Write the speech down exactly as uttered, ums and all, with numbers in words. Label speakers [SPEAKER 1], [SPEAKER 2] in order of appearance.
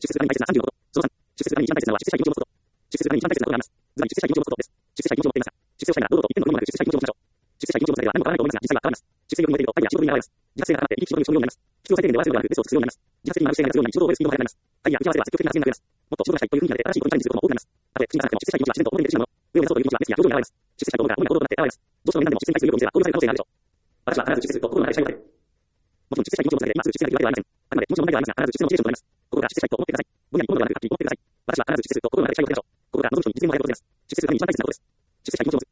[SPEAKER 1] 出世するために大切なさんじゅうのこと。そのさん、出世するために一番大切なのは出世したい気持ちを持つこと。出世するために一番大切なことがあります。ずばり出世したい気持ちを持つことです。出世したい気持ちを持っていますか？出世をしたいなら堂々と言っても無理もなく出世したい気持ちを持ちましょう。出世したい気持ちを持つだけでは何も変わらないと思いますが、実際は変わります。出世よりも得ていると愛や仕事に現れます。自発性が高まって生き生きという仕事になります。必要最低限で終わらせるのではなく、ベストを尽くすようになります。自発的に学ぶ姿勢が必要になり、仕事を終えるスピードも速くなります。愛や打ち合わせは積極的な発言が増えます。もっと仕事がしたいという雰囲気が出て新しいことにチャレンジすることも多くなります。たとえ口に出さなくても出世したい気持ちは自然と表に出てしまうもの。上を目指そうという気持ちはメスや表情に現れます。出世したいと思うが主な行動となって現れます。どうしても皆さんでも出世に対する意欲を見せばこういう可能性があるでしょう。私は必ず出世すると心の中で誓いを立てる。もちろん出世したい気持ちを持つだけで今すぐ出世ができるわけではありません。あくまで気持ちの問題ではありますが、必ず出世のモチベーションとなります。心が出世したいと思ってください。ぼんやり思うのではなく、はっきり思ってください。私は必ず出世すると心の中で誓いを立てましょう。心が望む人に実現を与えることです。出世するために一番大切なことです。出世したい気持ちを持つ。